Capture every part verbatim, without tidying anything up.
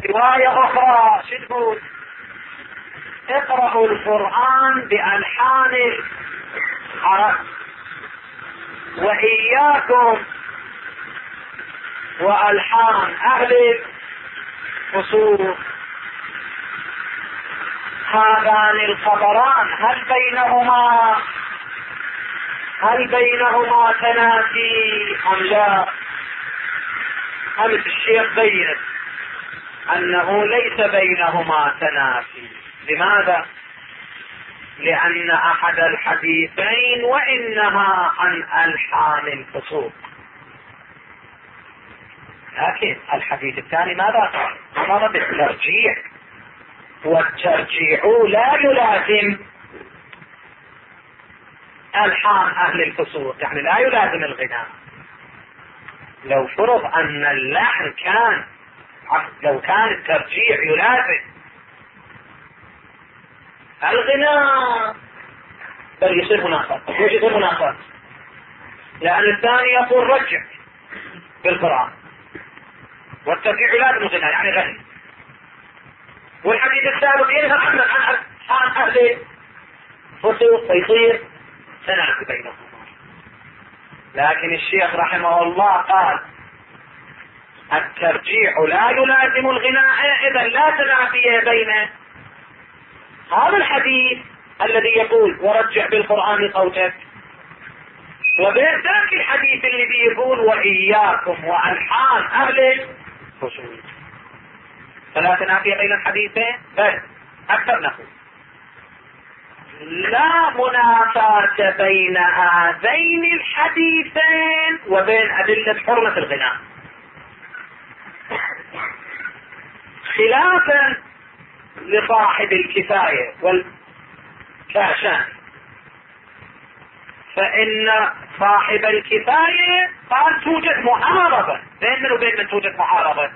رواية أخرى شو تقول؟ اقرأوا القرآن بألحان العرب وإياكم وألحان أهل الفصول. هذان الخبران هل بينهما هل بينهما تنافي أم لا؟ أمس الشيخ بين أنه ليس بينهما تنافي. لماذا؟ لأن أحد الحديثين وإنها عن ألحان الفصول، لكن الحديث الثاني ماذا قال؟ أمر بالترجيع، والترجيع لا يلازم ألحان أهل الفصول، يعني لا يلازم الغناء. لو فرض أن اللحن كان لو كان الترجيع يلازم الغناء بل يصير مناقض. ليش يصير مناقض؟ لأن الثاني يقول رجع بالقرآن والترجيع يلازم الغناء يعني غني، والحديث السابق ينهى عن عن أهل فصول فيصير تنافي بينهم. لكن الشيخ رحمه الله قال الترجيع لا يلازم الغناء، إذا لا تنافي بين هذا الحديث الذي يقول ورجع بالقرآن صوتك وبين ذاك الحديث الذي يقول وإياكم وألحان أهل الفصول. فلا تنافي بين الحديثين، بل أكثر نقول لا منافاة بين هذين الحديثين وبين أدلة حرمة الغناء، خلافا لصاحب الكفاية والكاشان، فإن صاحب الكفاية قال توجد معارضة بين من وبين من توجد معارضة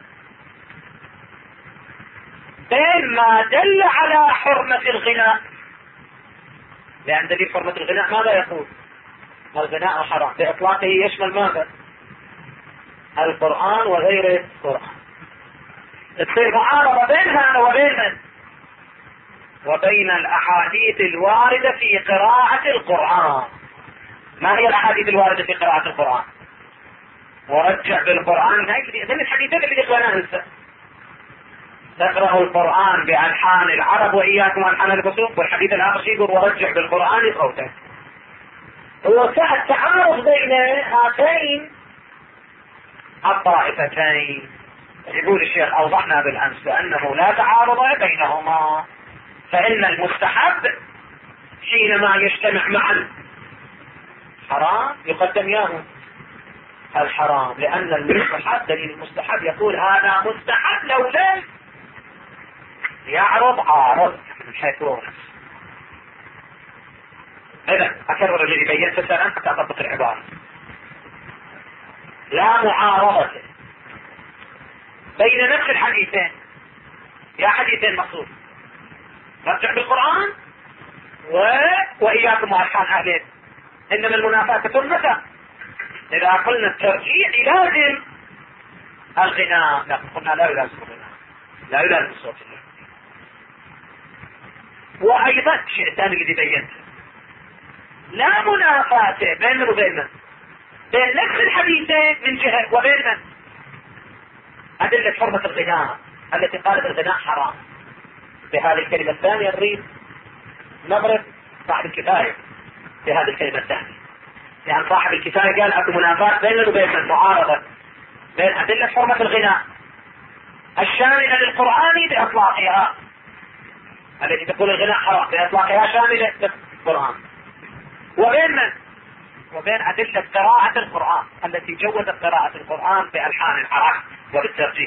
بين ما دل على حرمة الغناء، لأن دليل حرمة الغناء ماذا يقول؟ الغناء حرام بإطلاقه يشمل ماذا؟ القرآن وغير القرآن. تصير معارضة بين هذا وبين من؟ وبين الأحاديث الواردة في قراءة القرآن. ما هي الأحاديث الواردة في قراءة القرآن؟ ورجع بالقرآن، هذه الحديثين اللي قلناها هسه. تقرأ القرآن بألحان العرب وإياكم ألحان الفصول، والحديث الآخر يقول ورجع بالقرآن صوتك. هو التعارض بين هاتين الطائفتين. يقول الشيخ أوضحنا بالأمس بأنه لا تعارض بينهما، فإن المستحب حينما يجتمع معا حرام يقدم ياه الحرام، لأن المستحب دليل المستحب يقول هذا مستحب لولا يعرض عارض من حيث ورث. إذا أكرر الذي بينت سنة حتى أطبق العبارة. لا معارضة بين نفس الحديثين، يا حديثين مقصود رجع بالقرآن و... وإياكم وألحان أهل. إنما المنافاة تكون متى؟ إذا قلنا الترجيع يلازم الغناء، لا قلنا لا يلازم الغناء، لا يلازم الصوت الله. وأيضا الشيء الثاني الذي بينته لا منافاة بين من وبين من؟ بين نفس الحديثين من جهة وبين من؟ أدلة حرمة الغناء التي قالت الغناء حرام. بهذه الكلمة الثانية نريد نضرب صاحب الكفاية بهذه الكلمة الثانية، يعني صاحب الكفاية قال أكو منافاة بين من وبين من؟ معارضة بين أدلة حرمة الغناء الشاملة للقرآن بإطلاقها التي تقول الغناء حرام بإطلاقها شاملة للقرآن، وبين من؟ وبين أدلة قراءة القرآن التي جوزت قراءة القرآن بألحان العرب وبالترجيح.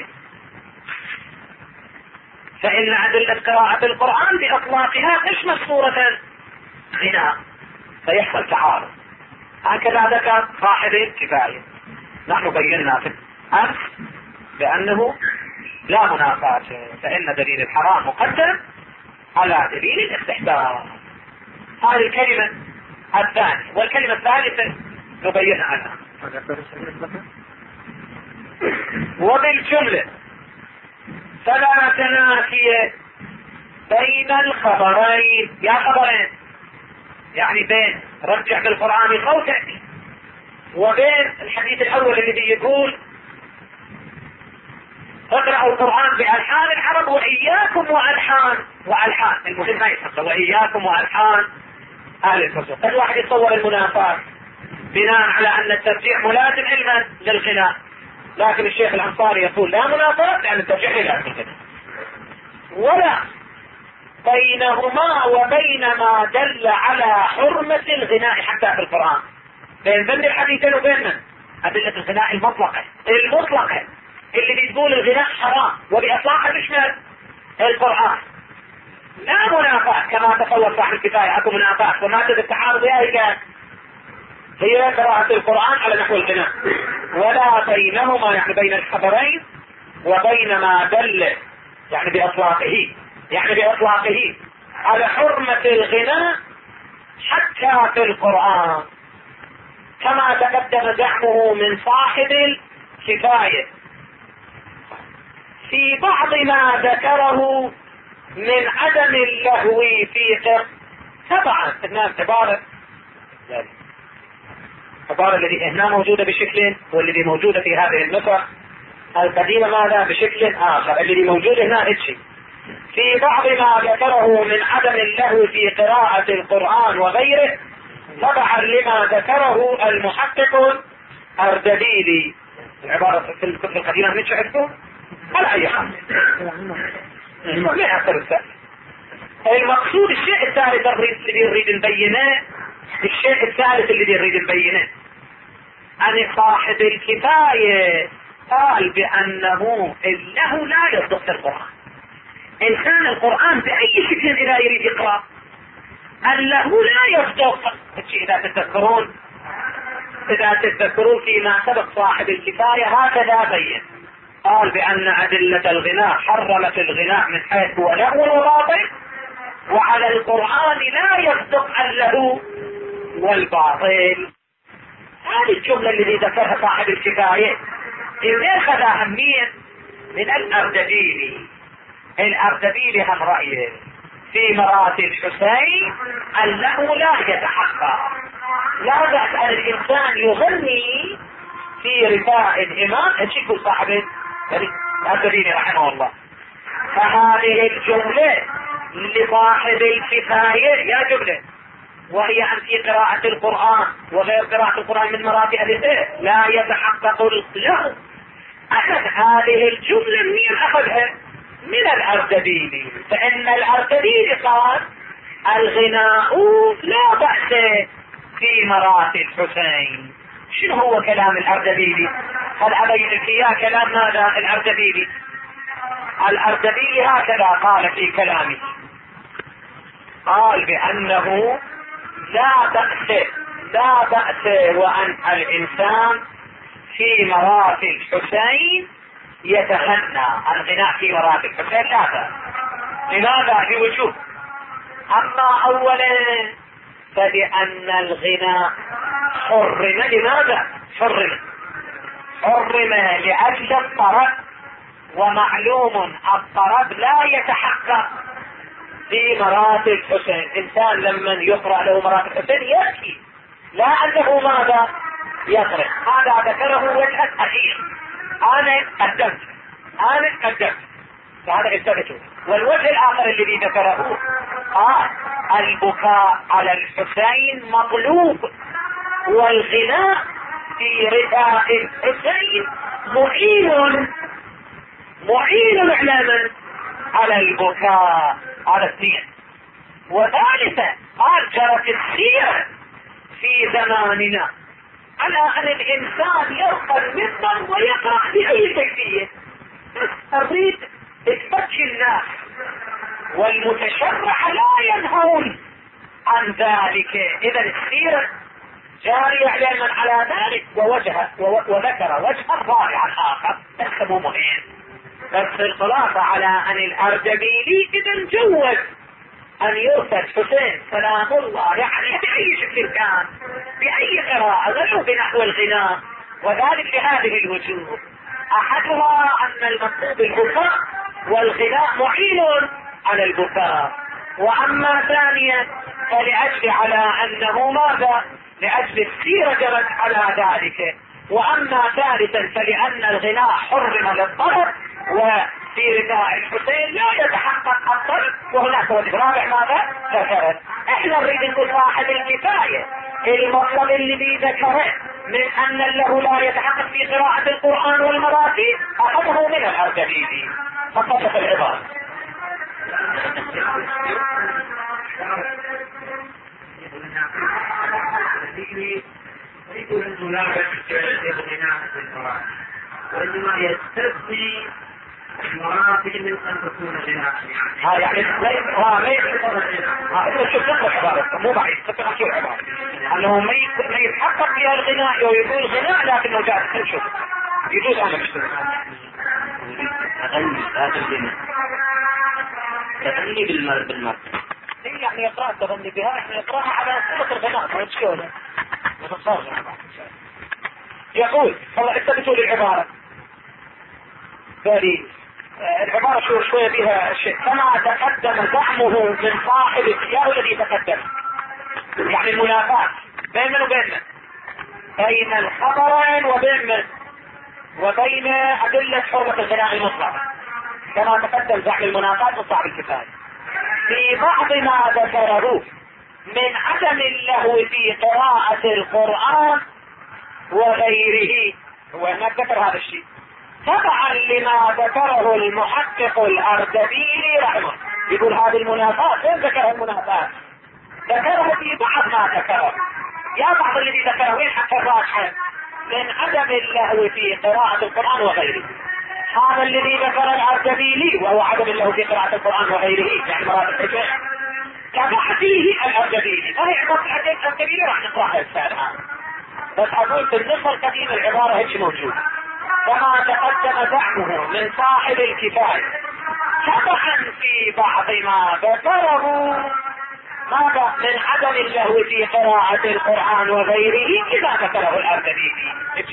فإن أدلة قراءة القرآن بإطلاقها تشمل صورة غناء، فيحصل تعارض. هكذا ذكر صاحب الكفاية. نحن بينا في الأمس بأنه لا منافاة، فإن دليل الحرام مقدم على دليل الاستحباب. هذه الكلمة الثانية. والكلمة الثالثة نبينها عنها. وبالجملة فلا تنافي بين الخبرين. يا خبرين يعني بين رجع بالقرآن قوتك وبين الحديث الاول الذي يقول اقرأوا القرآن بألحان العرب وإياكم وألحان وألحان المهم ما يتحقق وإياكم وألحان أهل الفصل. قد واحد يتصور المنافاة بناء على أن الترجيح ملازم علما للغناء، لكن الشيخ الأنصاري يقول لا منافاة لأن الترجيح لازم الغناء، ولا بينهما وبين ما دل على حرمة الغناء حتى في القرآن. بين بند الحديثين وبين من؟ أدلة الغناء المطلقة المطلقة اللي بتقول الغناء حرام وبإطلاقها تشمل القرآن. لا منافاة كما تصور صاحب الكفاية، أكو منافاة ومادة التعارض هي هي قراءة القرآن على نحو الغناء، ولا بينهما يعني بين الخبرين وبين ما دل يعني بإطلاقه يعني بإطلاقه على حرمة الغناء حتى في القرآن، كما تقدم زعمه من صاحب الكفاية في بعض ما ذكره من عدم اللهو في قراءة. طبعا هنا عبارة عبارة الذي هنا موجودة بشكل والذي موجودة في هذه النسخ القديمة ماذا بشكل آخر. الذي موجود هنا هيك في بعض ما ذكره من عدم اللهو في قراءة القرآن وغيره طبعا لما ذكره المحقق الأردبيلي. العبارة في الكتب القديمة من شعرته على أي حال ما يأثر السأل. المقصود الشيء الثالث اللي يريد نبينه الشيء الثالث اللي يريد نبينه أن صاحب الكفاية قال بأنه اللهو لا يصدق في القرآن. إنسان القرآن بأي شكل إذا يريد يقرأ اللهو لا يصدق. إذا تتذكرون إذا تتذكرون فيما سبق صاحب الكفاية هكذا بين قال بأن أدلة الغناء حرمت الغناء من حيث هو لهو وباطل، وعلى القرآن لا يصدق اللهو والباطل. هذه الجملة التي ذكرها صاحب الكفاية اللي أخذ أهمية من الأردبيلي. الأردبيلي هم رأيه في مرات الحسين اللهو لا يتحقق. لا بأس أن الإنسان يغني في رثاء الإمام يقول صاحب الأردبيلي رحمه الله. فهذه الجملة لصاحب الكفاية يا جملة وهي أن في قراءة القرآن وغير قراءة القرآن من مراتب الإثنين لا يتحقق اللهو. أخذ هذه الجملة من أخذها من الأردبيلي، فإن الأردبيلي قال الغناء لا بأس في مرات الحسين. شنو هو كلام الأردبيلي؟ هل أبين لك إياه كلام ماذا الأردبيلي؟ الأردبيلي هكذا قال في كلامه، قال بأنه لا بأس لا بأس وأن الإنسان في مرات الحسين يتغنى. الغناء في مرات الحسين لا بأس. لماذا؟ لوجوه. أما أولا فلأن الغناء حرم. لماذا حرم؟ حرم لأجل الطرب، ومعلوم الطرب لا يتحقق في مرات الحسين. إنسان لما يقرأ له مرات الحسين يبكي لا أنه ماذا يقرأ. هذا ذكره وجه أخير أنا قدمت أنا قدمت فهذا الثبت. والوجه الآخر الذي ذكره قال البكاء على الحسين مطلوب، والغناء في رثاء الحسين معين معين على على البكاء على الدين. وثالثا قال جرت السيرة في زماننا على أن الإنسان يرقى المنبر ويقرأ بأي كيفية. أريد تفكي الناس والمتشرع لا ينهون عن ذلك. إذا السيرة جارية علما على ذلك ووجه وذكر وجها رائعا آخر ليس مو مهم. بس الخلاصة على أن الأردبيلي إذا جوز أن يرسل حسين سلام الله يعني بأي شكل كان بأي قراءة ولو بنحو الغناء، وذلك لهذه الوجوه. أحدها أن المطلوب البكاء والغناء معين على البكاء. واما ثانيا فلأجل على انه ماذا؟ لأجل السيرة جرت على ذلك. واما ثالثا فلأن الغناء حرم للطرب، وفي رداء الحسين لا يتحقق الطرب، وهناك وجه رابع ماذا ذكرت. احنا نريد نقول صاحب الكفاية المطلب الذي ذكره من ان له لا يتحقق في قراءة القرآن والمراتب اخذه من الأردبيلي فقط في العبارة. يقول انه لا بأس بالغناء بالمراتب، وانما يستثني المراتب من ان تكون غناء. ها يعني ها ما ها شوف نقرا عبارة مو بعيد تقرا شو عبارة انه ما ما يتحقق فيها الغناء ويقول غناء لكنه جاء نشوف يجوز انا بشتغل اغني هذا الغناء تغني بالمر بالمر يعني يقرأ تغني بها، احنا نقراها على صورة الغناء ما تشكونه يقول والله اثبتوا لي العبارة بالي العبارة شو شوية بها شيء. كما تقدم زعمه من صاحب السياق الذي تقدم، يعني المنافاة بين من وبين من؟ بين الخبرين وبين من؟ وبين أدلة حرمة الغناء المطلقة كما تقدم زعم المنافاة من صاحب الكفاية. في بعض ما ذكره من عدم اللهو في قراءة القرآن وغيره، هو هناك ذكر هذا الشيء تبعا لما ذكره المحقق الأردبيلي رحمه. يقول هذه المنافاة وين ذكرها المنافاة؟ ذكرها في بعض ما ذكره، يا بعض الذي ذكره وين حتى الراجحة من عدم اللهو في قراءة القرآن وغيره. هذا الذي ذكر الأردبيلي وهو عدم اللهو في قراءة القرآن وغيره يعني مراد الحجاج تبع فيه الأردبيلي. هذه عبارة الأردبيلي راح نقرأها السابعة، بس أقول في النصر القديم العبارة هيك موجودة. كما تقدم زعمه من صاحب الكفاية تبعا في بعض ما ذكره ماذا من عدم اللهو في قراءة القرآن وغيره إذا ذكره الأردبيلي.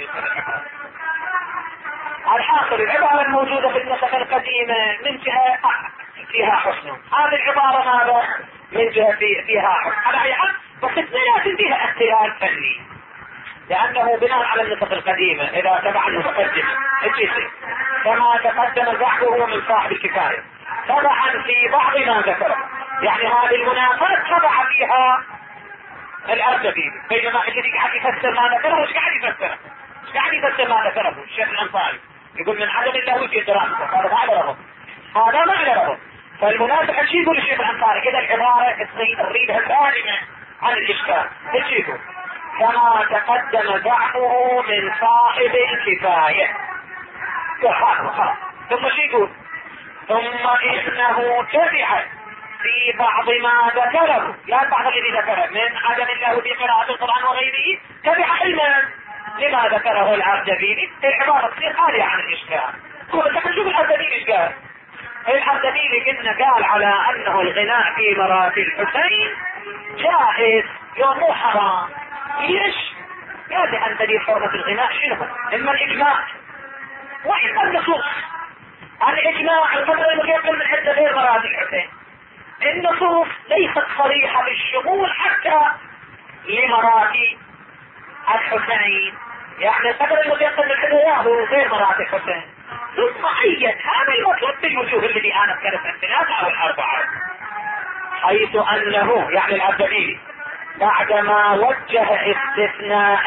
الحاصل العبارة الموجودة في النسخ القديمة من جهة فيها حسن، هذه العبارة ماذا من جهة فيها حسن على أي حد، بس اثنين فيها اختلاف فني لأنه بناء على النسخ القديمة إذا تبع المتقدم الجسم كما تقدم زعمه من صاحب الكفاية تبعا في بعض ما ذكره. يعني هذه المنافاة تبع فيها الأردبيلي، بينما الذي قاعد يفسر ما ذكره ايش قاعد يفسره؟ ايش قاعد يفسر ما ذكره الشيخ الأنصاري؟ يقول من عدم اللهو في دراسته، هذا ما على ربط، هذا ما على ربط. فالمنافق ايش يقول الشيخ الأنصاري؟ كذا العبارة تريدها سالمة عن الإشكال. ايش يقول؟ كما تقدم زعمه من صاحب الكفاية خلاص. ثم شو يقول؟ ثم إنه تبع في بعض ما ذكره، لا بعض الذي ذكره من عدم الله في قراءة القرآن وغيره تبع علما لما ذكره الأردبيلي. العبارة تصير خالية عن الإشكال. هو تحجب الأردبيلي إيش قال؟ الأردبيلي قلنا قال على أنه الغناء في مراتب الحسين جائز يوم مو حرام. ليش؟ قال لأن دليل حرمة الغناء شنو؟ إما الإجماع وإما النصوص. الإجماع القدر المتيقن من حتى غير مراتب الحسين. النصوص ليست صريحة بالشمول حتى لمراتب الحسين، يعني القدر المتيقن من حتى غير مراتب الحسين. ثم أيد هذا المطلب بالوجوه الذي أنا ذكرت الثلاثة أو الأربعة، حيث أنه يعني الأردبيلي بعدما وجه استثناء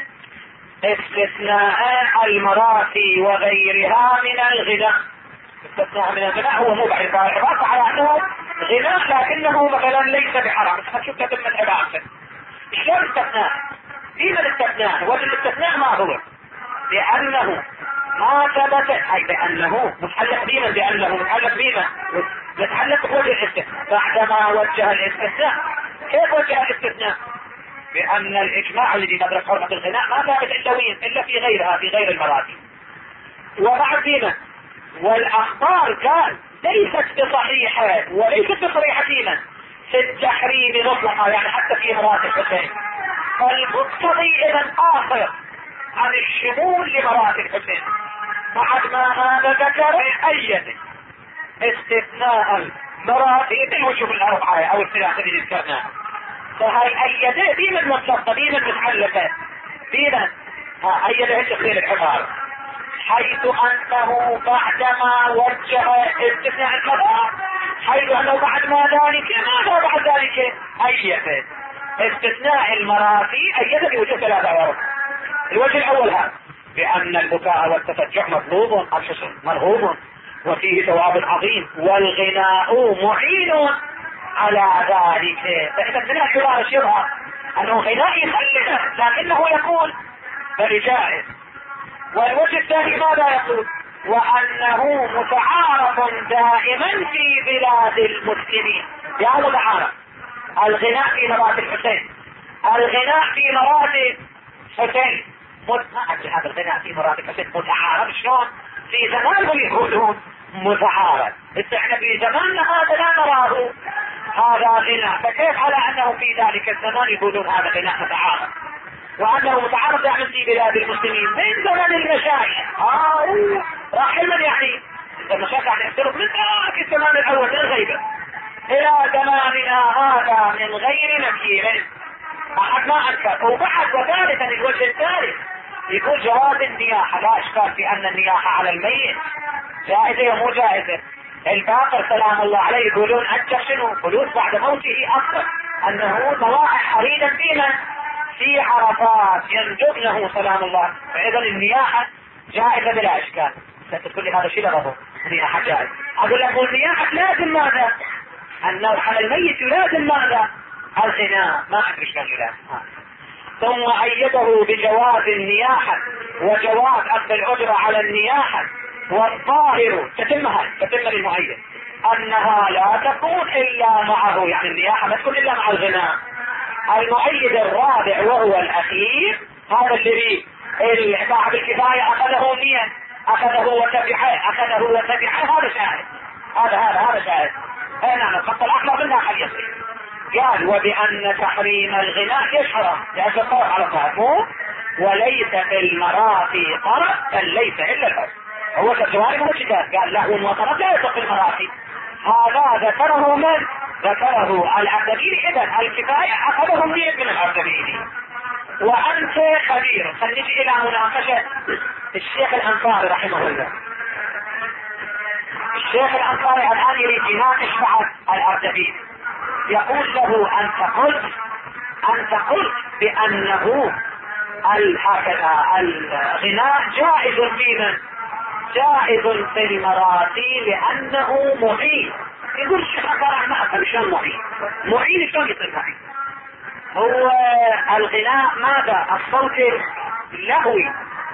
استثناء المراتب وغيرها من الغناء. استثناء من الغناء هو مو بعيد عبارة على أنه غناء لكنه مثلا ليس بحرام. شوف تتم العبارة شلون استثناء؟ فيما الاستثناء وجه الاستثناء ما هو؟ لأنه ما ثبت، أي بأنه متعلق بما بأنه متعلق بما يتعلق بوجه الاستثناء. بعدما وجه الاستثناء كيف وجه الاستثناء؟ بأن الإجماع الذي مدرك حرمة الغناء ما ثابت إلا وين؟ إلا في غيرها في غير المراتب. وبعد بما والأخبار قال ليست بصحيحة وليست بصريحة فيما في التحريم مطلقا، يعني حتى في مراتب الحسين. فالمقتضي إذا آخر عن الشمول لمراتب الحسين بعد ما هذا ذكر أيده استثناء مراتب الوجوه الاربعه او الثلاثه اللي ذكرناها. فهي ايده بما المطلقه بما المتعلقه بما ها ايده تخيل العباره حيث انه بعدما وجه استثناء القضاء، حيث انه بعد ما ذلك ماذا بعد ذلك ايده استثناء المراتب ايده بوجوه ثلاثه او اربعه. الوجه الاول هذا بان البكاء والتفجع مطلوب مرغوب وفيه ثواب عظيم والغناء معين على ذلك. فإذا من الحوار الشبهة أنه غناء يخلد لكنه يقول بل جائز. والوجه الثاني ماذا يقول؟ وأنه متعارف دائما في بلاد المسلمين. يا متعارف الغناء في مراتب الحسين، الغناء في مراتب حسين هذا الغناء في مراتب حسين متعارف. شلون؟ في زمانهم يقولون متعارف، احنا في زماننا هذا لا نراه هذا غناء، فكيف على انه في ذلك الزمان يقولون هذا غناء متعارف وانه متعارف دائما في بلاد المسلمين من زمن المشايخ؟ اه راحلا يعني المشايخ يعني يختلف من ذاك الزمان الاول من الغيبه الى زماننا هذا من غير نكير احد ما انكر. وبعد وثالثا الوجه الثالث يقول جواز النياحه، لا اشكال في ان النياحه على الميت جائزه ومو جائزه. الباقر سلام الله عليه يقولون اجر شنو فلوس بعد موته اكثر، انه ضواحي حريدا فينا في عرفات ينجبنه سلام الله. فاذا النياحه جائزه بلا اشكال. تقول لي هذا الشيء لغضه النياحه جائزه، اقول لك النياحه لازم ماذا؟ النوح على الميت لازم ماذا؟ الغناء. ما ادري شلون لا. ثم ايده بجواز النياحه وجواز اخذ الاجره على النياحه. والظاهر تتمها تتم للمؤيد انها لا تكون الا معه، يعني النياحه ما تكون الا مع الغناء. المؤيد الرابع وهو الاخير هذا الذي صاحب الكفايه اخذه نيا اخذه وتبعه اخذه وتبعه هذا شاهد هذا هذا هذا شاهد. اي نعم الخط الاحمر منها حل يصير. قال وبان تحريم الغناء يشهر لأجل الطرف على الظاهر وليس في المراتي طرف بل ليس الا الحسن. هو كالجوارب والشتات قال له وطرف لا يصح المراتي. هذا ذكره من؟ ذكره العبدالي. اذا الكفايه اخذه منين؟ من العبدالي. وانت خبير. خليجي الى مناقشه الشيخ الانصاري رحمه الله. الشيخ الانصاري الان يريد يناقش بعض العبدالي، يقول له انت قلت انت قلت بانه هكذا الغناء جائز في من؟ جائز في المراتي لانه معين. يقول الشيخ الانصاري ما افهم شلون معين؟ معين شلون يصير معين؟ هو الغناء ماذا؟ الصوت اللهوي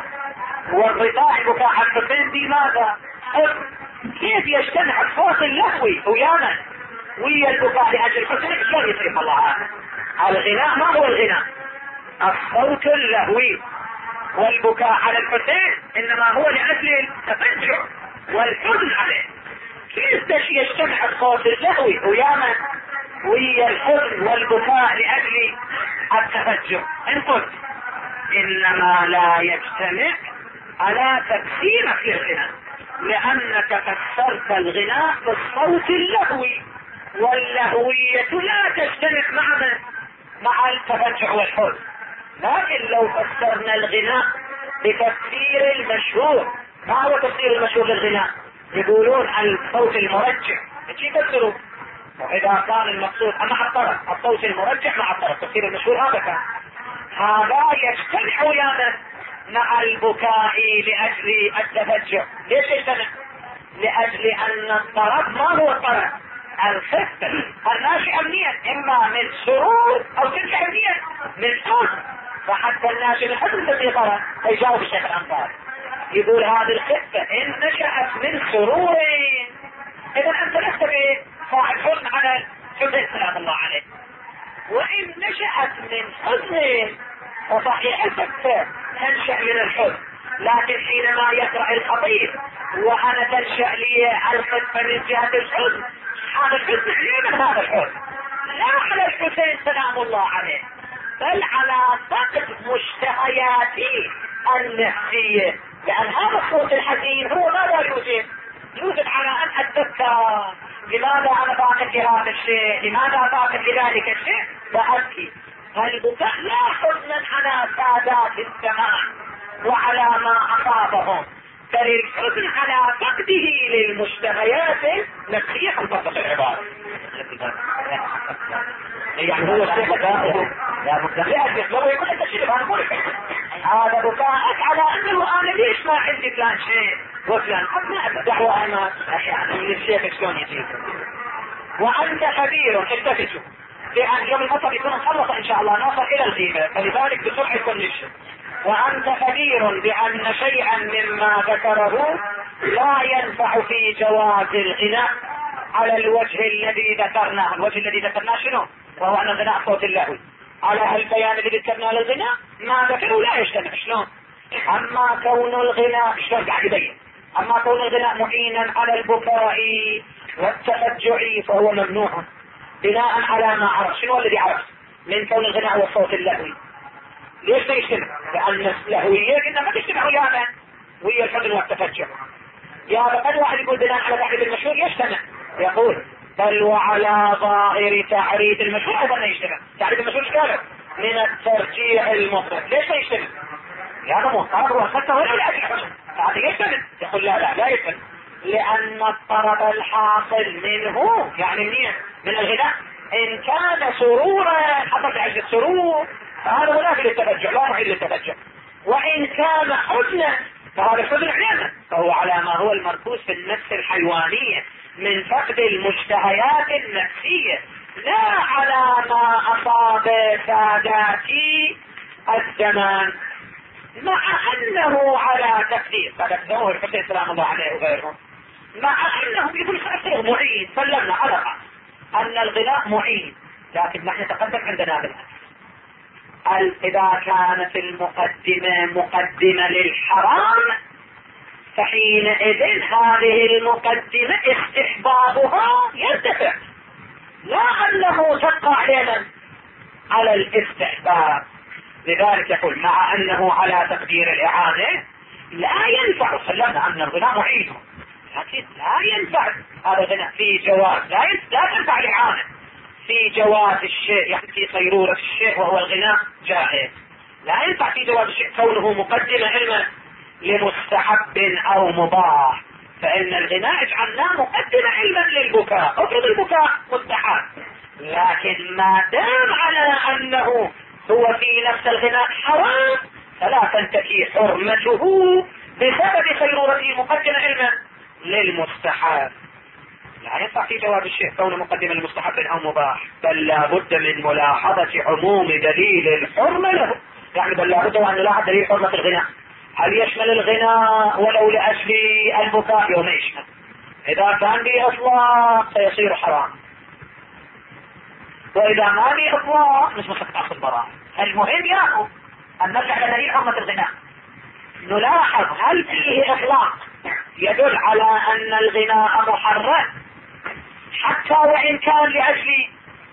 والرضاع بكاء الحسين دي ماذا؟ كيف يجتمع الصوت اللهوي ويانا ويا البكاء لاجل الحسين؟ شلون يصير الله هذا؟ الغناء ما هو الغناء؟ الصوت اللهوي والبكاء على الحسين انما هو لاجل التفجع والحزن عليه. كيف يجتمع الصوت اللهوي ويانا ويا الحزن والبكاء لاجل التفجع؟ ان قلت انما لا يجتمع على تقسيمك للغناء لانك فسرت الغناء بالصوت اللهوي واللهوية لا تجتمع مع من؟ مع التفجع والحزن. لكن لو فسرنا الغناء بتفسير المشهور، ما هو تفسير المشهور للغناء؟ يقولون الصوت المرجع ايش يفسروا؟ واذا كان المقصود مع الطرف الصوت المرجع مع الطرف تفسير المشهور هذا كان هذا يجتمع ويانا مع البكاء لاجل التفجع. ليش يجتمع؟ لاجل ان الطرف ما هو الطرف؟ الخفة الناشئة منين؟ اما من سرور او تنشأ منين؟ من حزن. فحتى الناشئ من حزن تسميه طرف. يجاوب الشيخ الانصاري يقول هذه الخفة ان نشأت من سرور اذا انت لست صاحب حزن على الحسين سلام الله عليه. وان نشأت من حزن فصحيح الخفة تنشأ من الحزن، لكن حينما يقرأ الخطيب وانا تنشأ لي الخفة من جهة الحزن، هذا الحزن عليه من هذا الحزن لا على الحسين سلام الله عليه بل على فقد مشتهياتي النفسية. لأن هذا الصوت الحزين هو ماذا يوجد؟ يوجب على ان اتذكر لماذا انا فاقد لهذا الشيء، لماذا فاقد لذلك الشيء، فابكي. البكاء لا حزنا على سادات الزمان وعلى ما اصابهم، بل الحزن على فقده للمشتهيات النفسيه في منطقه العباده. يعني هو الشيء بكاءه لا مستحيل يقول يقول انت شيء انا اقول هذا بكاءك على انه انا ليش ما عندي فلان شيء وفلان قد ما دعوه انا يعني من الشيخ شلون يجيب. وانت خبير التفتوا بان يوم المطر يكون مخلص ان شاء الله نوصل الى الغيبه، فلذلك بسرعه كونكشن. وانت خبير بان شيئا مما ذكره لا ينفع في جواز الغناء على الوجه الذي ذكرناه. الوجه الذي ذكرناه شنو؟ وهو ان الغناء صوت اللهو. على هالبيان الذي ذكرناه للغناء ما ذكره لا يجتمع. شلون؟ اما كون الغناء شلون قاعد يبين، اما كون الغناء معينا على البكاء والتفجع فهو ممنوع بناء على ما عرف. شنو الذي عرف من كون الغناء والصوت اللهوي؟ ليش ما يجتمع؟ لان اللهويه قلنا ما تجتمع ويانا ويا الحزن والتفجع. يا قد واحد يقول بناء على تعريف المشهور يجتمع، يقول بل وعلى ظاهر تعريف المشهور ايضا ما يجتمع. تعريف المشهور قال من الترجيح المطلق، ليش ما يجتمع؟ هذا مضطرب وخطه ولا لا يجتمع؟ هذا يجتمع. يقول لا لا لا يجتمع، لان الطرب الحاصل منه يعني منين؟ من الغناء ان كان سرورا حصل عجز السرور فهذا منافي للتفجع لا معين للتفجع، وان كان حزنا فهذا الحزن علينا فهو على ما هو المركوز في النفس الحيوانية من فقد المشتهيات النفسية، لا على ما اصاب ساداتي الزمان، مع انه على تقدير فذكروه الحسين سلام الله عليه وغيرهم، مع انهم يقول خاطر معين. سلمنا على ان الغناء معين، لكن نحن تقدم عندنا بالأمر إذا كانت المقدمة مقدمة للحرام فحينئذ هذه المقدمة استحبابها يرتفع، لا أنه تبقى علينا على الاستحباب. لذلك يقول مع أنه على تقدير الإعانة لا ينفع. سلمنا أن الغناء معين، لكن لا ينفع هذا الغناء في جواز، لا لا تنفع الإعانة في جواز الشيء، يعني في صيرورة الشيء وهو الغناء جائز. لا ينفع في جواز الشيء كونه مقدمة علما لمستحب او مباح، فان الغناء جعلناه مقدمة علما للبكاء. افرض البكاء مستحب، لكن ما دام على انه هو في نفس الغناء حرام فلا تنتفي حرمته بسبب صيرورته مقدمة علما للمستحب. لا ينفع في جواب الشيء كونه مقدما المستحب او مباح، بل لا بد من ملاحظة عموم دليل الحرمة له. يعني بل لا بد ان نلاحظ دليل حرمة الغناء، هل يشمل الغناء ولو لاجل البكاء يوم يشمل؟ اذا كان به اطلاق سيصير حرام، واذا ما به اطلاق مش مسكت البراءة. المهم ياهو ان نرجع لدليل حرمة الغناء، نلاحظ هل فيه اطلاق يدل على ان الغناء محرم حتى وان كان لاجل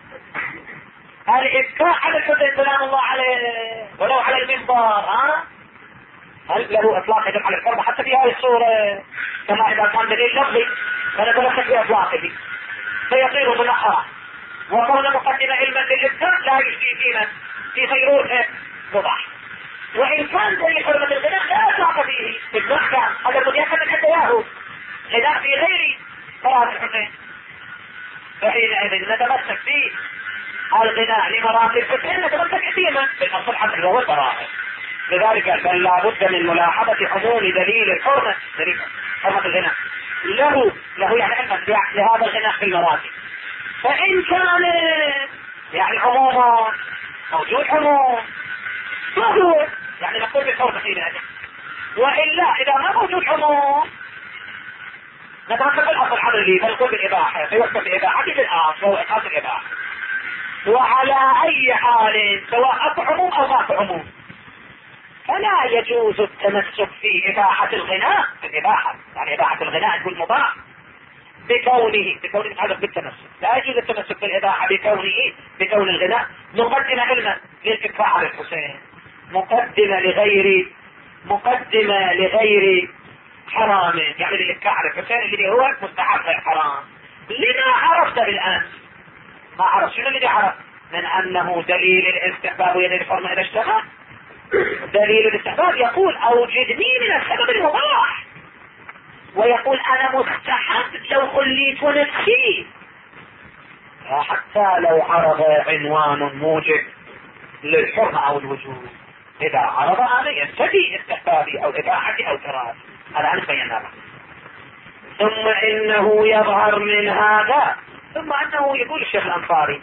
الابكاء على الحسين سلام الله عليه ولو على المنبر. ها هل له اطلاق يدل على الحرمه حتى في هذه الصوره؟ كما اذا كان دليل لفظي فنتمسك باطلاقه فيصير منحرا، وكون مقدمه علما للابكاء لا يجدي فينا في خيروته مباح. وان كان دليل حرمه الغناء لا اطلاق فيه بالاحكام، هذا قد يحمل حتى ياهو غناء في غير صلاه الحسين، فحينئذ نتمسك فيه الغناء لمراتب الحسين نتمسك عديما بالاصل حتى هو البراءه. لذلك بل لا بد من ملاحظه عموم دليل الحرمه، دليل حرمه الغناء له له يعني علما لهذا الغناء في المراتب. فان كان يعني عموما موجود عموم فهو يعني نقول بالحرمه حينئذ، والا اذا ما موجود عموم نتمسك بالاصل العملي فنقول بالاباحه فيحكم باباحته بالاصل وهو اصل الاباحه. وعلى اي حال سواء اكو عموم او ما اكو عموم فلا يجوز التمسك في اباحه الغناء بالاباحه، يعني اباحه الغناء تقول مباح بكونه بكونه متعلق بالتمسك، لا يجوز التمسك بالاباحه بكونه بكون الغناء مقدمه علما للابكاء على الحسين، مقدمه لغير مقدمه لغير حرام، يعني الإبكاء على الحسين الذي هو مستحب حرام. لما عرفت بالآن؟ ما عرفت. شنو الذي عرف؟ من أنه دليل الاستحباب ودليل الحرمة إذا اشتغل. دليل الاستحباب يقول أوجدني من السبب المباح، ويقول أنا مستحب لو خليت نفسي. حتى لو عرض عنوان موجب للحرمة أو الوجوب، إذا عرض هذا يستدي استحبابي أو إباحتي أو كراهتي. هذا أنا بينا له. ثم إنه يظهر من هذا، ثم أنه يقول الشيخ الأنصاري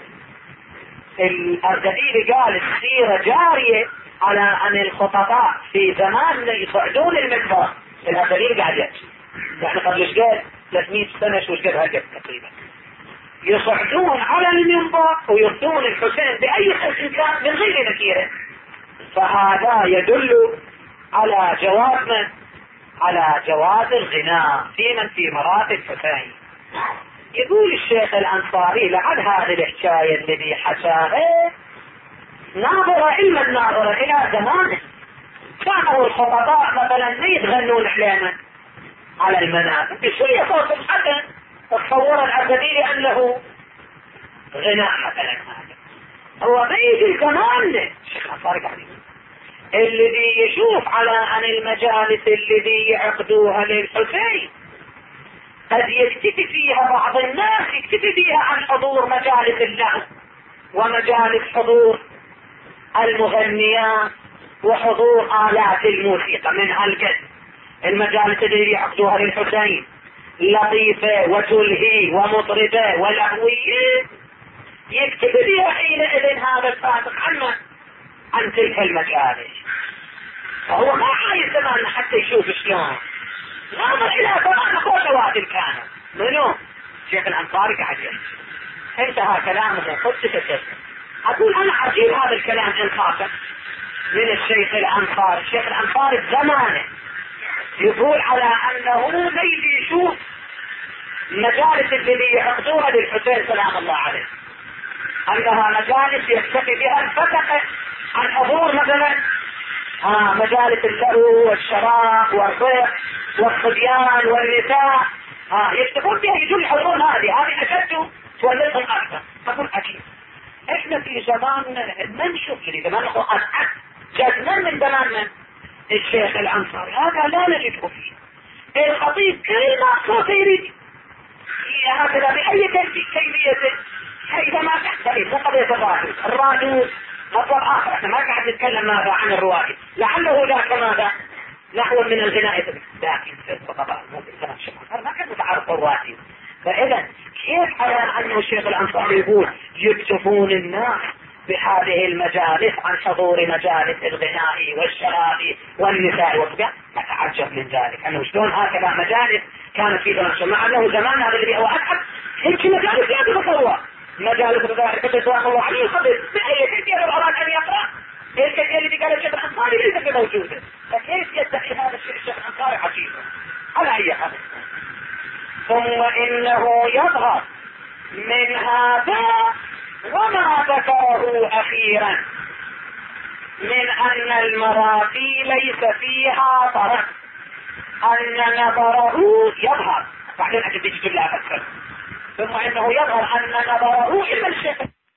الأردبيلي قال السيرة جارية على أن الخطباء في زمان يصعدون المنبر. الأردبيلي قاعد يحكي يعني قبل ايش قال ثلاثمئة سنة شو ايش قال هالقد تقريبا، يصعدون على المنبر ويردون الحسين بأي شكل كان من غير نكيرة. فهذا يدل على جواز من؟ على جواز الغناء في من في مرات الحسين. يقول الشيخ الأنصاري لعل هذه الحكاية الذي حكاها ناظر علم الناظر إلى زمانه. كانوا الخطباء مثلا ما يتغنون علينا على المنابر بشوية صوت حسن، تصور الأردبيلي أنه غناء مثلا. هذا هو ما يجي زماننا. الشيخ الأنصاري قاعد الذي يشوف على أن المجالس الذي يعقدوها للحسين قد يكتفي فيها بعض الناس، يكتفي فيها عن حضور مجالس اللهو ومجالس حضور المغنيات وحضور آلات الموسيقى من هالقد. المجالس التي يعقدوها للحسين لطيفة وتلهي ومطربة ولهوية يكتفي فيها حينئذ هذا الفاسق عنا عن تلك المجالس. فهو ما عايز زمان حتى يشوف شلون ناظر الى زمان خوشوات كانوا منو شيخ الأنصاري قاعد انتهى كلامه قلت تسلم. اقول انا عجيب هذا الكلام انصافا من الشيخ الأنصاري. الشيخ الأنصاري زمانه يقول على انه ما يجي يشوف مجالس الذي يعقدوها للحسين سلام الله عليه انها مجالس يكتفي بها الفتح عن حضور مثلا آه مجالس اللهو والشراب والرق والصبيان والنساء آه يكتفون بها يجون يحضرون هذه هذه أشد تولدهم أكثر. أقول أكيد إحنا في زماننا ما نشوف في زمان القرآن جزما من زماننا الشيخ الأنصاري هذا لا نجده فيه. الخطيب كل ما صوته يريد هكذا بأي كيفية إذا ما تحترم مو قضية الرادوس الرادوس مطلب آخر. احنا ما قاعد نتكلم ماذا عن الروائي لعله ذاك ماذا نحو من الغناء، لكن في الخطباء مو بالكلام الشيخ ما كان متعارف الروائي. فإذا كيف على أنه الشيخ الأنصاري يقول يكتفون الناس بهذه المجالس عن حضور مجالس الغناء والشراب والنساء والصبيان؟ أتعجب من ذلك أنه شلون هكذا مجالس كانت في زمان، مع أنه زمان هذا الذي هو أكثر هيك مجالس لا تتصور مجالس بذلك رضوان الله عليه يخبر بأي كيفية أراد أن يقرأ الكيفية التي قال الشيخ الأنصاري ليست موجودة. فكيف يدعي هذا الشيء الشيخ الأنصاري عجيب على أي حال. ثم إنه يظهر من هذا وما ذكره أخيرا من أن المراتي ليس فيها طرف أن نظره يظهر بعدين أجد تجد لها أكثر. ثم إنه يظهر أن نظره إلى الشيخ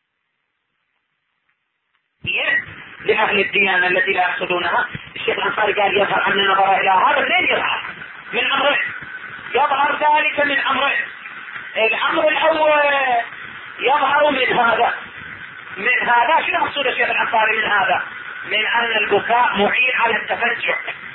لأهل الديانة التي لا يقصدونها. الشيخ الأنصاري قال يظهر أن نظره إلى هذا منين يظهر؟ من أمره يظهر ذلك من أمره. الأمر الأول يظهر من هذا من هذا شنو مقصود الشيخ الأنصاري من هذا؟ من أن البكاء معين على التفجع.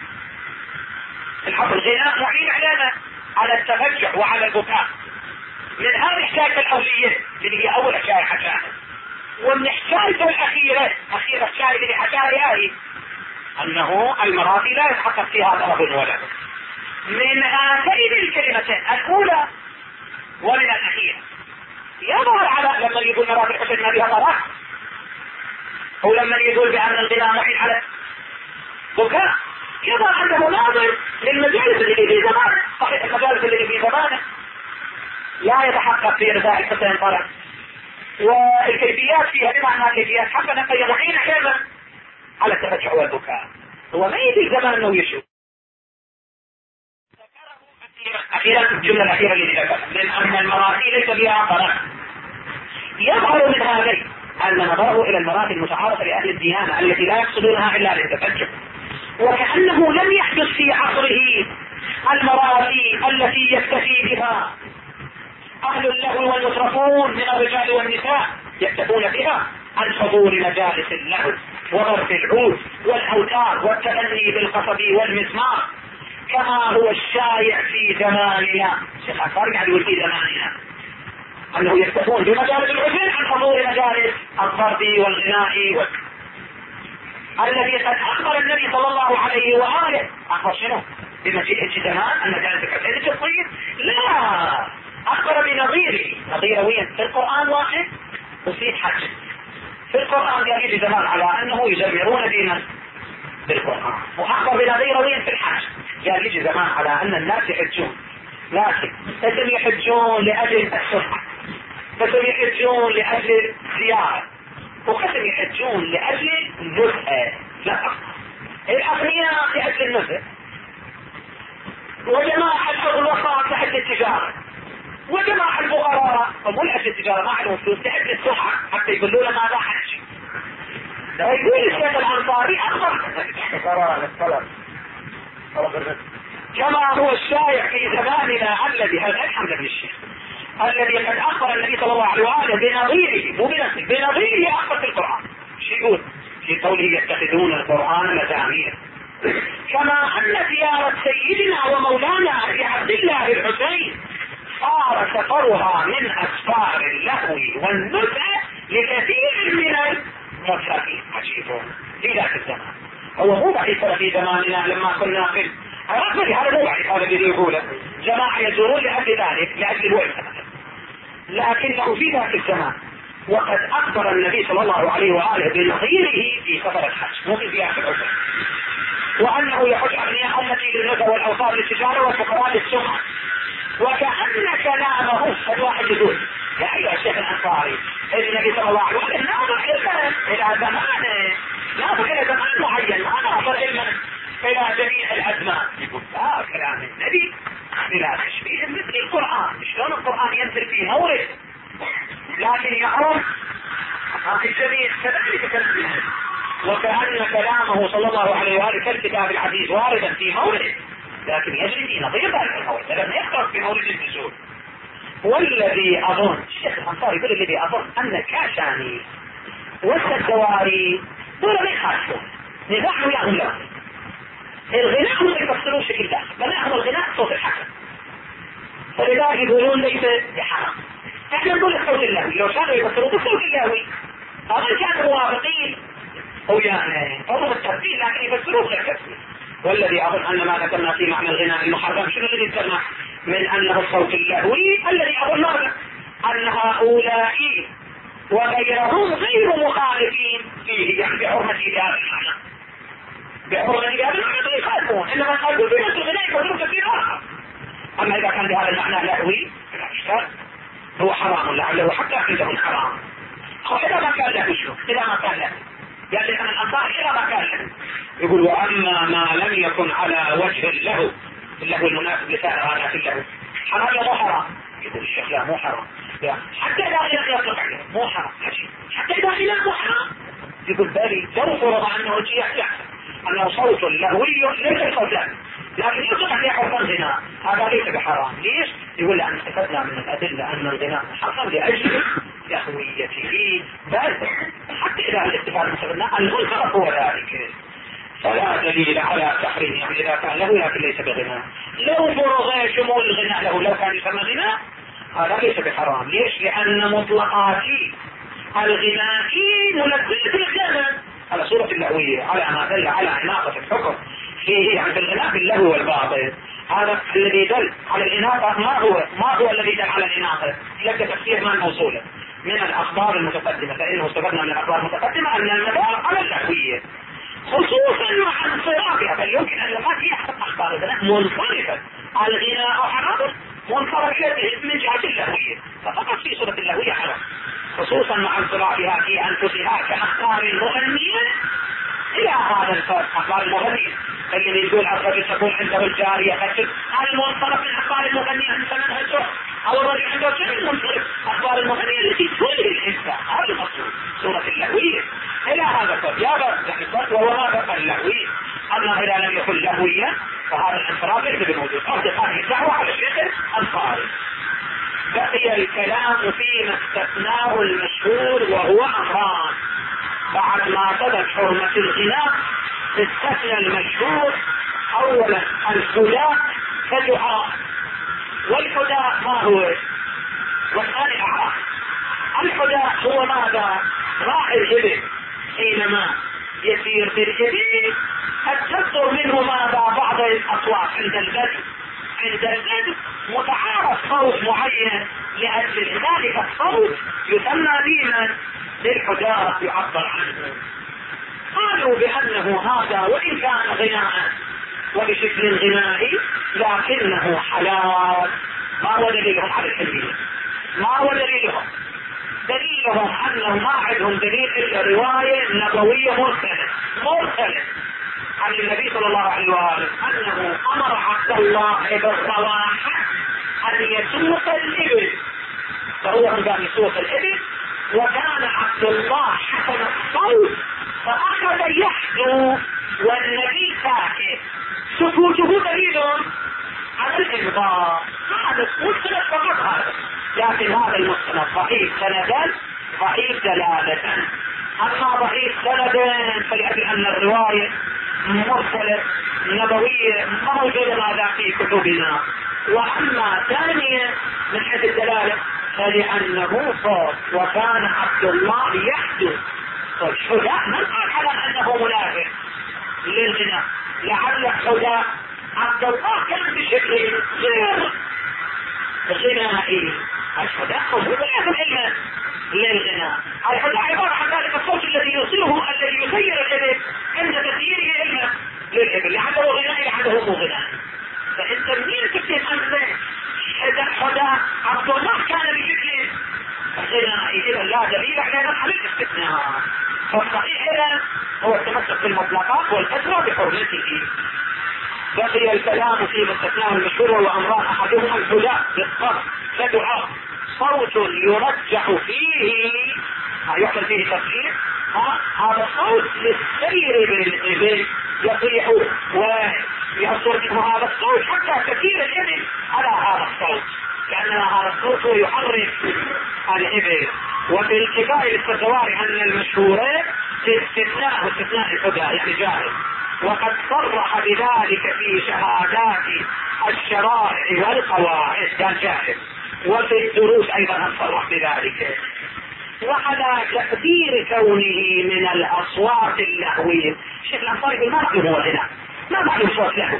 الحق الغناء معين علينا على التفجع وعلى البكاء. من هذه الحكاية الأولية اللي هي أول حكاية حكاها، ومن حكاية الأخيرة أخيرة الحكاية اللي حكاها هي أنه المراتي لا يتحقق فيها طرف ولا من هاتين الكلمتين الأولى ومن الأخيرة يظهر على لما يقول مراتي الحسن ما بها طرف، ولما يقول بأن الغناء معين على بكاء يظهر أنه ناظر للمجالس اللي في زمانه. صحيح المجالس اللي في زمانه لا يتحقق في رضاء الحسين طرف، والكيفيات فيها بمعنى كيفيات حسنة فهي معينة أيضا على التفجع والبكاء. هو ما يجي زمان أنه يشوف أخيرا الجملة الأخيرة اللي ذكرت من أن المراسيل ليس بها ضرر. يظهر من هذين أن نظره إلى المراسيل المتعارفة لأهل الديانة التي لا يقصدونها إلا للتفجر، وكأنه لم يحدث في عصره المراسيل التي يكتفي بها أهل اللهو والمترفون من الرجال والنساء، يكتفون بها عن حضور مجالس اللهو وضرب العود والأوتار والتغني بالقصب والمزمار كما هو الشائع في زماننا. الشيخ عفار قاعد يقول في زماننا أنه يكتفون بمجالس العزل عن حضور مجالس الضرب والغناء وال... الذي قد أخبر النبي صلى الله عليه وآله. أخبر شنو؟ بمجيء زمان أن مجالس العزل تصير؟ لا، أخبر بنظيره. نظيره وين؟ في القرآن واحد وفي حج. في القرآن قال يجي زمان على أنه يجمعون دينا بالقرآن، وأخبر بنظيره وين؟ في الحج. قال يجي زمان على أن الناس يحجون، لكن قسم يحجون لأجل السمعة، قسم يحجون لأجل زيارة، وقسم يحجون لأجل النزهة. لا، الأغنياء لأجل النزهة، وجماعة الوسط لأجل التجارة، وجماعة الفقراء مو لأجل التجارة ما عندهم فلوس لأجل السمعة حتى يقولوا لنا ماذا حج. لا يقول الشيخ الأنصاري أخبر كما هو الشائع في زماننا الذي هذا الحمد لله الشيخ الذي قد أخبر النبي صلى الله عليه وآله بنظيره، مو بنفسه، بنظيره أخبر في القرآن. شو يقول في قوله يتخذون القرآن مزامير، كما أن زيارة سيدنا ومولانا أبي عبد الله الحسين صار سفرها من أسفار اللهو والنزهة لكثير من المترفين. عجيبون في ذاك الزمان. هو مو بعيد في زماننا لما كنا في الرقم هذا مو بعيد، هذا الذي يقوله جماعة يزورون لأجل ذلك لأجل الوقت، لكنه في ذاك الزمان وقد أخبر النبي صلى الله عليه وآله بنظيره في سفر الحج مو في زيارة العزل، وأنه يحج أغنياء أمتي للنزهة والأوصار للتجارة وفقراء للسمعة. وكأن كلامه الواحد يقول يا أيها الشيخ الأنصاري النبي صلى الله عليه وسلم ناظر علما إلى زمانه، ناظر إلى زمان معين، ما ناظر علما إلى جميع الأزمان. يقول لا، كلام النبي بلا تشبيه مثل القرآن. شلون القرآن ينزل في مورد لكن يعرف الجميع كذلك كلام، وكأن كلامه صلى الله عليه وآله كالكتاب العزيز واردا في مورد لكن يجري في نظير ذلك المورد، لم يختص في مورد النزول. والذي أظن الشيخ الأنصاري يقول الذي أظن أن الكاشاني والسكواري دول ما يخالفون نزاع وياهم له. الغناء هم يفسرون شكل ذاك، غناهم الغناء صوت الحسن، فلذلك يقولون ليس بحرام. احنا نقول الصوت اللهوي، لو كانوا يفسرون بالصوت اللهوي هذا كانوا موافقين او يعني هم التفسير لكن يفسرون غير تفسير. والذي اظن ان ما ذكرنا في معنى الغناء المحرم شنو الذي ذكرنا من انه الصوت اللهوي الذي اظن ان هؤلاء وغيرهم غير مخالفين فيه، يعني بحرمة إجابة المعنى، بحرمة إجابة المعنى يخالفون، إنما يخالفون في نفس الغناء يفسرون كثير آخر. أما إذا كان بهذا المعنى لهوي فلا إشكال، هو حرام لعله حتى عندهم حرام. أو إذا ما كان له شو، إذا ما كان له يعني أن الأنصار إذا ما كان له يقول وأما ما لم يكن على وجه اللهو، اللهو المناسب لسائر آلات اللهو حرام يا مو حرام؟ يقول الشيخ لا مو حرام، حتى إذا غنى يطلق عليه مو حرام، حتى إذا غنى مو حرام. يقول بالي لو فرض أنه جي يحسن أنه صوت لهوي ليس صوت له لكن يطلق عليه حرفا غناء، هذا ليس بحرام. ليش؟ يقول لأن استفدنا من الأدلة أن الغناء حرام لأجل لهويته، بل حتى إذا الاستفادة استفدنا المنكر هو ذلك، فلا دليل على تحريم. يعني إذا كان له لكن ليس بغناء، لو فرض شمول الغناء له لو كان يسمى غناء هذا ليس بحرام. ليش؟ لأن مطلقات الغناء منزلة الغناء على صورة اللهوية، على ما دل على عناقة الحكم فيه عند الغناء باللهو والباطل. هذا الذي دل على الإناقة ما هو ما هو الذي دل على الإناقة؟ لك تفسير ما الموصولة من الأخبار المتقدمة، فإنه استفدنا من الأخبار المتقدمة أن المدار على اللهوية خصوصا مع انصرافها، بل يمكن أن ما فيها أخبار الغناء منصرفة الغناء حرام منصرف من جهة اللهوية، ففقط في صورة اللهوية حرام خصوصا مع انصرافها في أنفسها كأخبار المغنيين إلى هذا الفرق. أخبار المغنيين اللي يقول الرجل تكون عنده الجارية فتل المنصرف من أخبار المغنية أن ثمنها الجرح أو الرجل عنده شيء منصرف أخبار المغنية التي تولي الإنسان. هذا المقصود سورة اللهوية إلى هذا قد يابا يعني وهو هذا اللهوية. أما إذا لم يكن لهويا فهذا الانصراف ليس بموجود. أرجع هذه الدعوة على الشيخ الأنصاري. بقي الكلام فيما استثناه المشهور وهو أمران. بعد ما ثبت حرمة الغناء استثنى المشهور اولا الحداء كدعاء. والحداء ما هو؟ والثاني اعراف. الحداء هو ماذا؟ راعي الابل حينما يسير بالابل قد تصدر منه ماذا؟ بعض الاصوات عند البدء عند البدء متعارف صوت معين لاجل ذلك الصوت يسمى ديما للحداء يعبر عنه. قالوا بأنه هذا وإن كان غناء وبشكل غنائي لكنه حلال. ما هو دليلهم على الحلية؟ ما هو دليلهم؟ دليلهم أنه ما عندهم دليل إلا رواية نبوية مرسلة مرسلة عن النبي صلى الله عليه وآله أنه أمر عبد الله بن رواحة أن يسوق الإبل. فهو كان يسوق الإبل وكان عبد الله حسن الصوت فأخذ يحدو والنبي ساكت. سكوته دليل على الإنظار. هذا مستند فقط هذا، لكن هذا المستند ضعيف سندا ضعيف دلالة. أما ضعيف سندا فلأجل أن الرواية مرسلة نبوية موجودة ماذا في كتبنا. وأما ثانيا من حيث الدلالة فلأنه صوت وكان عبد الله يحدو. الحداء من قال على أنه منافع للغناء؟ لعل الحداء عبد الله كان بشكل غير غنائي. الحداء هو لازم إلا للغناء. الحداء عبارة عن ذلك الصوت الذي يصيره الذي يسير الإبل عند تسييره إلا للإبل. لعله غنائي لعله مو غنائي. فأنت منين تكتب أنت حداء عبد الله كان بشكل غنائي؟ إذا لا دليل على الاستثناء. فالصحيح هنا هو التمسك بالمطلقات والفتوى بحرمته. بقي الكلام في مستثناه المشهور وأمران أحدهما الحداء بالصرف كدعاء صوت يرجح فيه يحصل فيه تفسير. هذا الصوت للسير بالإبل يصيح ويصدر منه هذا الصوت حتى تسير الإبل على هذا الصوت، لأن هذا الصوت يحرك الإبل. وفي الكفاية للفتوار أن المشهورين استثناء واستثناء الحداء يعني جائز، وقد صرح بذلك في شهادات الشرائع والقواعد كان جائز، وفي الدروس أيضا صرح بذلك. وعلى تقدير كونه من الأصوات اللهوية الشيخ الأنصاري ما معلوم هو غناء، ما معلوم صوت لهوي،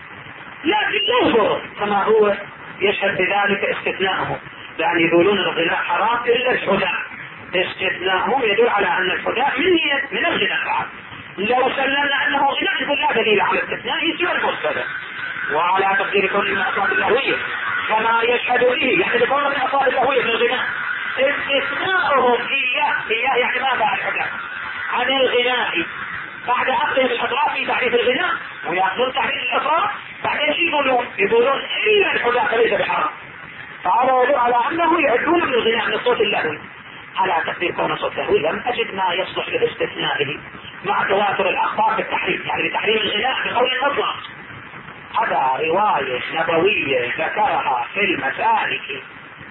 لكن له كما هو يشهد بذلك استثناءه. يعني يقولون الغناء حرام إلا الحداء، استثناءهم يدل على أن الحداء من من الغناء بعد. لو سلمنا أنه غناء يقول لا دليل على الاستثناء يسوى المرسلة. وعلى تقدير كونه من الأصوات اللهوية كما يشهد به، يعني بكونه من الأصوات اللهوية من الغناء استثناءهم إياه إياه يعني ماذا الحداء عن الغناء بعد أخذهم الأطراف في تعريف الغناء ويأخذون تعريف الأطراف بعدين ايش يقولون؟ يقولون إلا الحداء فليس بحرام. فهذا يدل على أنه يعدون من الغناء من الصوت اللهوي. على تقدير كون صوت لهوي لم أجد ما يصلح لاستثنائه مع تواتر الأخبار بالتحريم، يعني بتحريم الغناء بقول المطلق. هذا رواية نبوية ذكرها في المسالك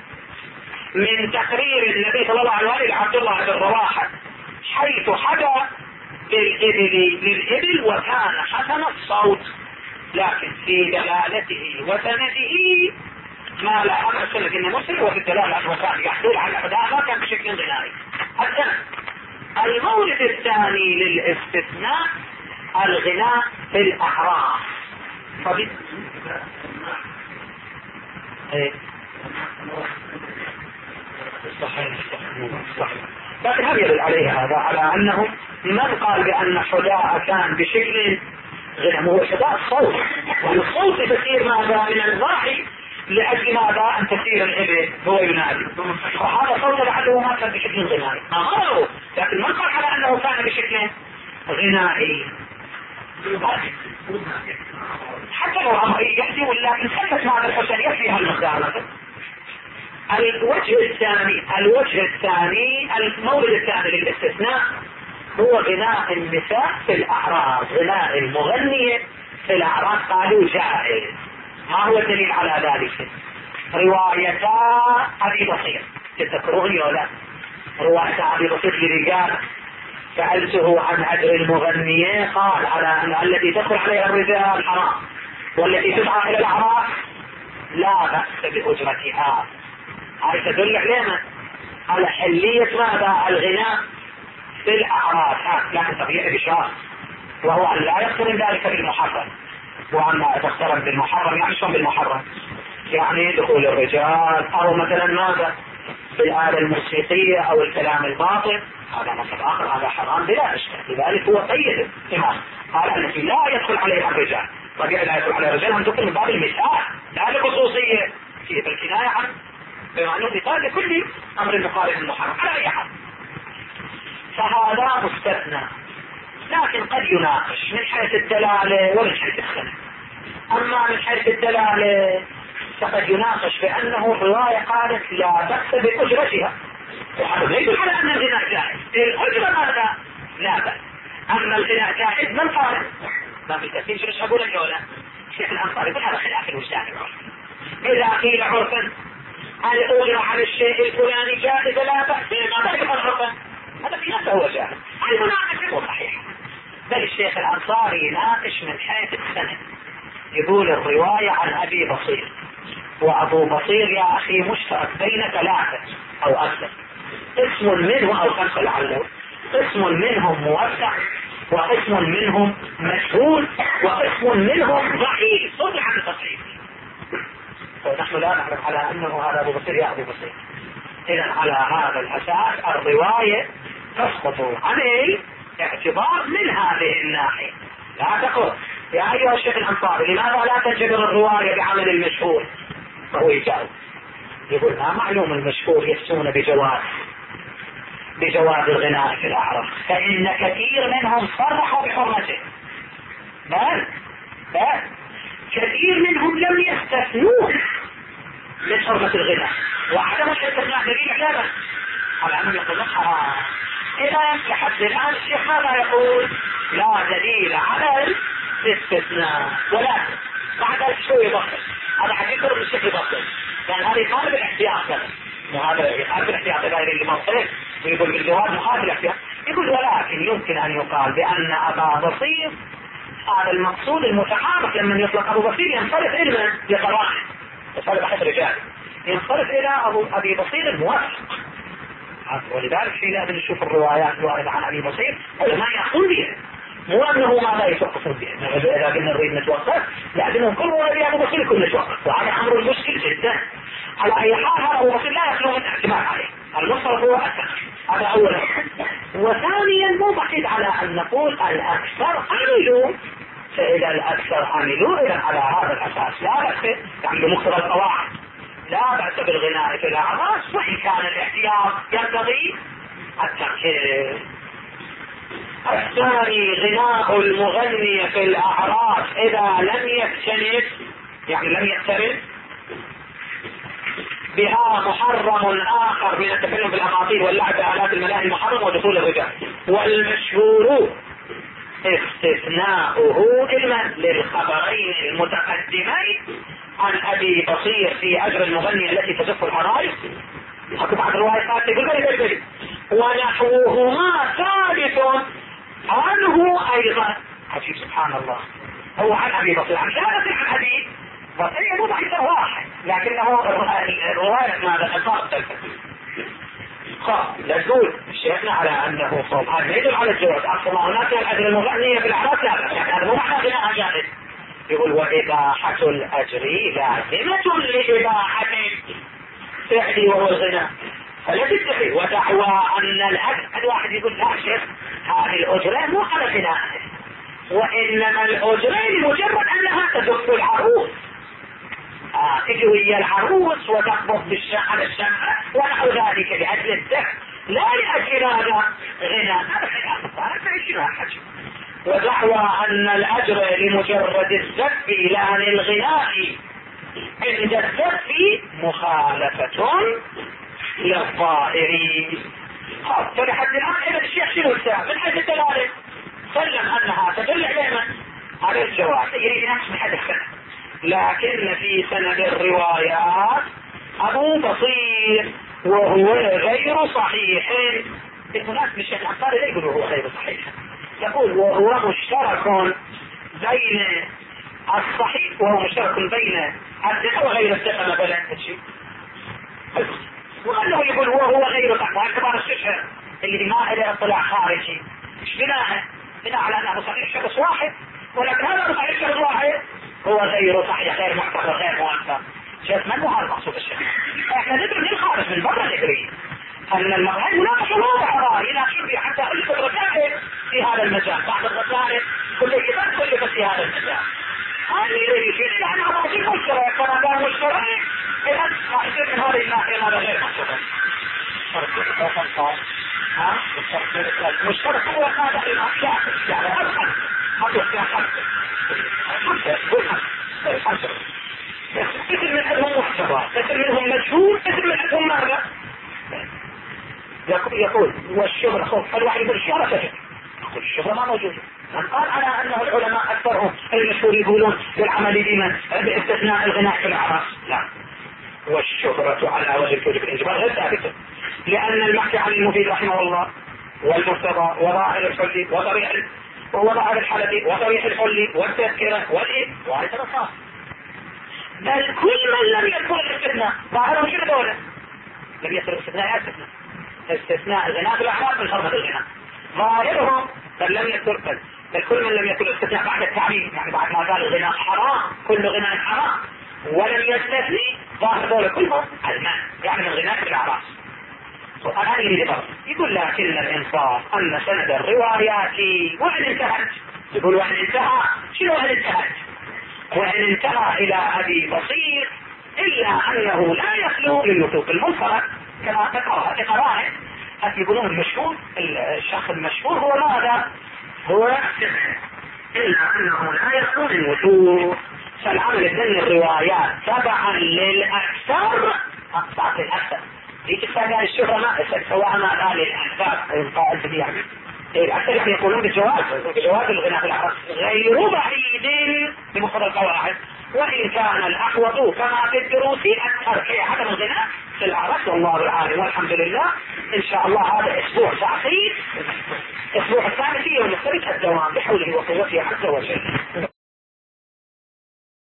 من تقرير النبي صلى الله عليه وسلم لعبد الله بن رواحة حيث حدا للإبل للإبل وكان حسن الصوت، لكن في دلالته وسنده ما لا أمر سنة المسلم، وفي الدلالة أنه كان يحدث على الحداء ما كان بشكل غنائي. السنة المورد الثاني للاستثناء الغناء في الأعراف. فبي... ايه صحيح صحيح. لكن هل يدل عليه هذا على أنه من قال بأن حداء كان بشكل غناء؟ هو حداء الصوت، والصوت تسير ماذا من الراعي لأجل ماذا أن تسير الإبل هو ينادي، وهذا صوت لعله ما كان بشكل غنائي أمره، لكن من قال على أنه كان بشكل غنائي. حتى لو امري يحسي ولكن ثبت مع الحسن يكفي هالمقدار. الوجه الثاني الوجه الثاني المورد الثاني للاستثناء هو غناء النساء في الاعراس. غناء المغنية في الاعراس قالوا جائز. ما هو الدليل على ذلك؟ روايتا ابي بصير تذكروني ولا؟ روايتا ابي بصير لرجال سألته عن أجر المغنية قال على أن التي تدخل عليها الرجال حرام والتي تدعى إلى الأعراس لا بأس بأجرتها. هذه تدل علينا على حلية ماذا؟ الغناء في الأعراس، لكن طبيعي بشرط وهو أن لا يقترن ذلك بالمحرم. وأما تقترن بالمحرم يعني شلون بالمحرم؟ يعني دخول الرجال أو مثلا ماذا؟ بالآلة الموسيقية أو الكلام الباطل، هذا نصب آخر، هذا حرام بلا إشكال. لذلك هو قيد الإمام قال التي لا يدخل عليها الرجال. طبيعي لا يدخل عليها الرجال أن تكون من باب المثال لا لخصوصية في بالكناية عن بما أنه مثال لكل أمر مخالف المحرم على أي حال. فهذا مستثنى، لكن قد يناقش من حيث الدلالة ومن حيث السنة. أما من حيث الدلالة فقد يناقش بأنه الرواية قالت لا بأس بأجرتها، وهذا يدل على أن الغناء جائز. الأجرة ماذا؟ لا بأس. أما الغناء جائز من قال؟ ما في التفسير شو يشهدون الجولة؟ الشيخ الأنصاري يقول هذا خلاف الوجدان العرفي. إذا قيل عرفا الأجرة على الشيء الفلاني جائز لا بأس، ماذا يقول عرفا؟ هذا في نفسه هو جائز. هذا مناقش صحيح. بل الشيخ الأنصاري يناقش من حيث السند، يقول الرواية عن أبي بصير، وأبو بصير يا أخي مشترك بين ثلاثة أو أكثر، قسم منه أو خمسة لعله، قسم منهم موسع وقسم منهم مشهور وقسم منهم ضعيف صرح عن التصحيح. ونحن لا نعلم على أنه هذا أبو بصير يا أبو بصير. إذن على هذا الأساس الرواية تسقط عليه اعتبار من هذه الناحية. لا تقول يا أيها الشيخ الأنصاري لماذا لا تنجبر الرواية بعمل المشهور؟ فهو يجاوب يقول ما معلوم المشهور يفتون بجواز بجواز الغناء في الأعراس، فإن كثير منهم صرحوا بحرمته، بل بل كثير منهم لم يستثنوه من حرمة الغناء، وعدم الاستثناء دليل على على أنهم يقولون حرام. إذا لحد الآن الشيخ ماذا يقول؟ لا دليل على الاستثناء، ولكن بعد شو يبطل هذا حقيقة الشيخ يبطل، لأن هذا يخالف الاحتياط، وهذا يخالف الاحتياط غير اللي مصرف ويقول بالجواب مخالف الاحتياط. يقول ولكن يمكن أن يقال بأن أبا بصير هذا المقصود المتحرك لما يطلق أبو بصير ينصرف إلى لقرائن، ينصرف أحد رجال ينصرف إلى أبو أبي بصير الموافق. ولذلك في لازم نشوف الروايات الواردة عن أبي بصير ما يقول بها، مو أنه ما لا يتوقفون بها. إذا كنا نريد نتوقف لازم كل رواية أبو بصير كل نتوقف، وهذا أمر مشكل جدا. على أي حال هذا أبو بصير لا يخلو من اعتماد عليه، المصرف هو أكثر، هذا أولا. وثانيا مو بعيد على أن نقول الأكثر عملوا، فإذا الأكثر عملوا إذا على هذا الأساس لا بأس، يعني بمقتضى القواعد لا بأس بالغناء في الأعراس، وإن كان الاحتياط ينبغي التركيز. الثاني غناء المغني في الأعراس إذا لم يكتنف، يعني لم يقترن بها محرم آخر من التكلم بالأماطيل واللعب بآلات الملاهي محرم ودخول الرجال. والمشهور استثناؤه كلمة للخبرين المتقدمين عن أبي بصير في أجر المغني التي تزف العرايس، حكم بعض الروايات يقول لي ونحوهما ثابت عنه أيضا. عجيب سبحان الله، هو عن أبي بصير عن ثابت عن أبي بصير يوضع أكثر واحد، لكنه الرواية ماذا أصاب تلك خاص لنقول شيخنا على أنه صوب هذا يدل على الجواز. أصلا هناك الأجر المغنية في الأعراس لا بأس، يعني هذا مو معنى غناء جائز. يقول وإباحة الأجر لازمة لإباحة فعلي وهو الغناء، فلا تتخذ ودعوى أن الأجر. الواحد يقول لا شيخ هذه الأجرة مو على غناء، وإنما الأجرة لمجرد أنها تدق العروس، آه تجي ويا العروس وتقبض بالشمع على الشمع ونحو ذلك لأجل الدفع، لا لأجل هذا غناء. هذا خلاف الصالح فإيش ما حجم. ودعوى أن الأجر لمجرد الزف لا للغناء عند الزف مخالفة للظاهر. خلاص فلحد الآن إذا الشيخ شنو السبب من حيث الدلالة سلم أنها تدل على من؟ على الجواز، يريد نفس من حيث السند، لكن في سند الروايات أبو بصير وهو غير صحيح. بالمناسبة الشيخ الأنصاري لا يقول وهو غير صحيح، يقول وهو مشترك بين الصحيح وهو مشترك بين الثقة وغير الثقة مثلا شيء، وأنه يقول وهو غير صحيح باعتبار الشجر اللي ما إلى اطلاع خارجي، مش بناء بناء على أنه صحيح شخص واحد، ولكن هذا صحيح شخص واحد هو غير صحيح غير معتبر غير مؤثر. شايف من هو هذا المقصود الشيخ؟ احنا ندري من الخارج من برا ندري ان المقعد مناقشه واضحه يناقشون فيها حتى الف الرسائل في هذا المجال، بعض الرسائل كل كتاب كلفت في هذا المجال. هذا يشير الى ان هذا شيء مشترك، كما كان مشترك اذا ما يصير من هذه الناحيه هذا غير مشترك. ها مشترك هو هذا الاشياء يعني ادخل هذا الاشياء خمسه خمسه كثير منهم محتوى، كثير منهم مجهول، كثير منهم ماذا؟ يقول والشهرة خوف، الواحد يقول الشهرة كذب، يقول الشهرة ما موجودة. من قال على أنه العلماء أكثرهم المشهور يقولون بالعمل بمن باستثناء الغناء في الأعراس، لا، والشهرة على وجه الكذب الإجبار غير ثابتة، لأن المحكي عن المفيد رحمه الله والمرتضى وظاهر الحلي وطريح وظاهر الحلبي وطريح الحلي والتذكرة والإيه وهكذا صار. بل كل من لم يذكر الاستثناء ظاهرهم شنو دولة؟ لم يذكر الاستثناء يا استثناء استثناء الغناء في الأعراس من حرمة الغناء ظاهرهم، بل لم يذكر بل, بل كل من لم يذكر الاستثناء بعد التعميم، يعني بعد ما قال الغناء حرام كل غناء حرام ولم يستثني ظاهر دولة كلهم الماء يعني من الغناء في الأعراس. الآن يريد فرق يقول لكن الإنصاف أن سند الروايات وإن انتهت، يقول وإن انتهى شنو وإن انتهت؟ وإن انتهى إلى أبي بصير إلا أنه لا يخلو للوثوق المنفرد كما تقرأ تقرأه. يقولون المشهور الشخص المشهور هو ماذا؟ هو إلا أنه لا يخلو للوثوق. فالعمل بين الروايات تبعا للأكثر أقطعت الأكثر ديك السابقة الشهرة ما سواء ما قال الأحباب أو القائد به يعني الأكثر يعني يقولون بالجواز بجواز الغناء في الأعراس غير بعيد بمقتضى القواعد، وإن كان الأحوط كما في الدروس أكثر في عدم الغناء في الأعراس والله العالم. والحمد لله إن شاء الله هذا أسبوع تعقيد، أسبوع الثالث يوم الثالث الدوام بحوله وقوته عز وجل.